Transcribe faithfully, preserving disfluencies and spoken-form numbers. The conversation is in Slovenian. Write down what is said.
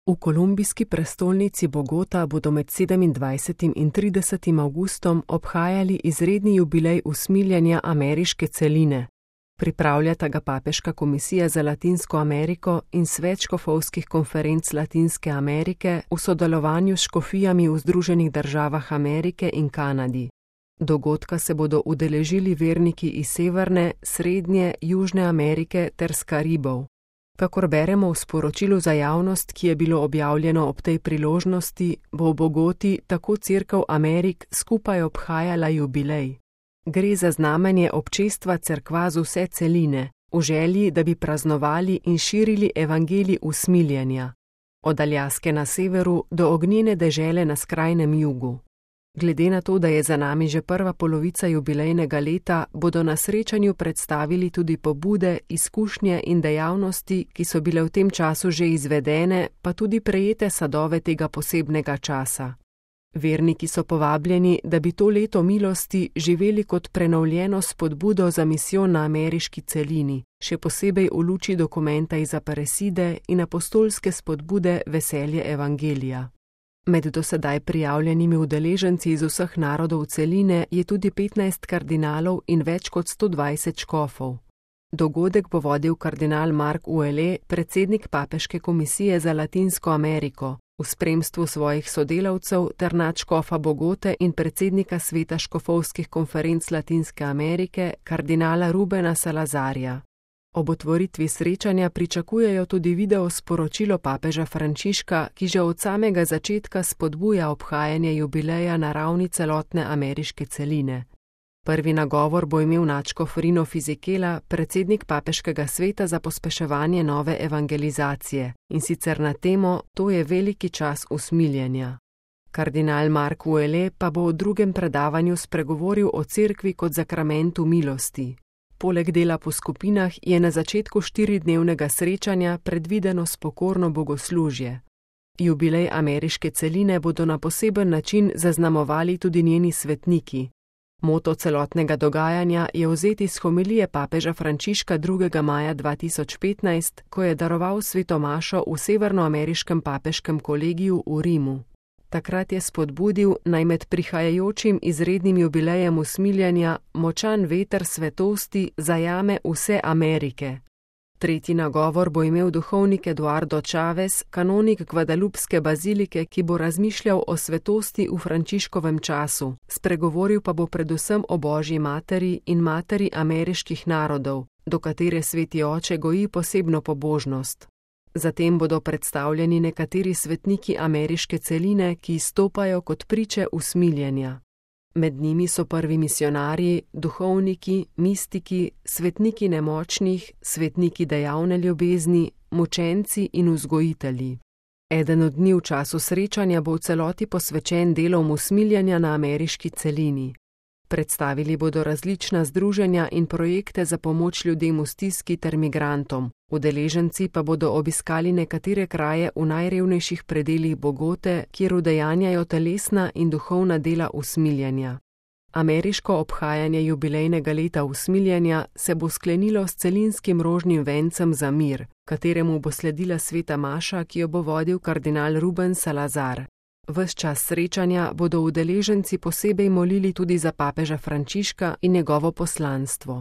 V kolumbijski prestolnici Bogota bodo med sedemindvajsetim in tridesetim avgustom obhajali izredni jubilej usmiljenja ameriške celine. Pripravljata ga Papeška komisija za Latinsko Ameriko in Svet škofovskih konferenc Latinske Amerike v sodelovanju s škofijami v Združenih državah Amerike in Kanadi. Dogodka se bodo udeležili verniki iz Severne, Srednje, Južne Amerike ter s Karibov. Kakor beremo v sporočilu za javnost, ki je bilo objavljeno ob tej priložnosti, bo v Bogoti tako Cerkev Amerik skupaj obhajala jubilej. Gre za znamenje občestva cerkva z vse celine, v želji, da bi praznovali in širili evangelij usmiljenja. Od Aljaske na severu do ognjene dežele na skrajnem jugu. Glede na to, da je za nami že prva polovica jubilejnega leta, bodo na srečanju predstavili tudi pobude, izkušnje in dejavnosti, ki so bile v tem času že izvedene, pa tudi prejete sadove tega posebnega časa. Verniki so povabljeni, da bi to leto milosti živeli kot prenovljeno spodbudo za misijon na ameriški celini, še posebej v luči dokumenta iz Aparecide in apostolske spodbude veselje evangelija. Med dosedaj prijavljenimi udeleženci iz vseh narodov celine je tudi petnajst kardinalov in več kot sto dvajset škofov. Dogodek bo vodil kardinal Mark Ouellet, predsednik Papeške komisije za Latinsko Ameriko, v spremstvu svojih sodelavcev ter nadškofa Bogote in predsednika Sveta škofovskih konferenc Latinske Amerike, kardinala Rubena Salazarja. Ob otvoritvi srečanja pričakujejo tudi video sporočilo papeža Frančiška, ki že od samega začetka spodbuja obhajanje jubileja na ravni celotne ameriške celine. Prvi nagovor bo imel nadškof Rino Fisichella, predsednik Papeškega sveta za pospeševanje nove evangelizacije, in sicer na temo To je veliki čas usmiljenja. Kardinal Mark Ouellet pa bo v drugem predavanju spregovoril o cerkvi kot zakramentu milosti. Poleg dela po skupinah je na začetku štiridnevnega srečanja predvideno spokorno bogoslužje. Jubilej ameriške celine bodo na poseben način zaznamovali tudi njeni svetniki. Moto celotnega dogajanja je vzeti iz homilije papeža Frančiška drugega maja dva tisoč petnajst, ko je daroval svetomašo v severnoameriškem papeškem kolegiju v Rimu. Takrat je spodbudil, naj med prihajajočim izrednim jubilejem usmiljenja močan veter svetosti zajame vse Amerike. Tretji nagovor bo imel duhovnik Eduardo Chavez, kanonik Gvadalupske bazilike, ki bo razmišljal o svetosti v Frančiškovem času, spregovoril pa bo predvsem o Božji materi in materi ameriških narodov, do katere sveti oče goji posebno pobožnost. Zatem bodo predstavljeni nekateri svetniki ameriške celine, ki izstopajo kot priče usmiljenja. Med njimi so prvi misionarji, duhovniki, mistiki, svetniki nemočnih, svetniki dejavne ljubezni, mučenci in vzgojitelji. Eden od dni v času srečanja bo v celoti posvečen delom usmiljenja na ameriški celini. Predstavili bodo različna združenja in projekte za pomoč ljudem v stiski ter migrantom. Udeleženci pa bodo obiskali nekatere kraje v najrevnejših predelih Bogote, kjer udejanjajo telesna in duhovna dela usmiljenja. Ameriško obhajanje jubilejnega leta usmiljenja se bo sklenilo s celinskim rožnim vencem za mir, kateremu bo sledila sveta maša, ki jo bo vodil kardinal Ruben Salazar. Ves čas srečanja bodo udeleženci posebej molili tudi za papeža Frančiška in njegovo poslanstvo.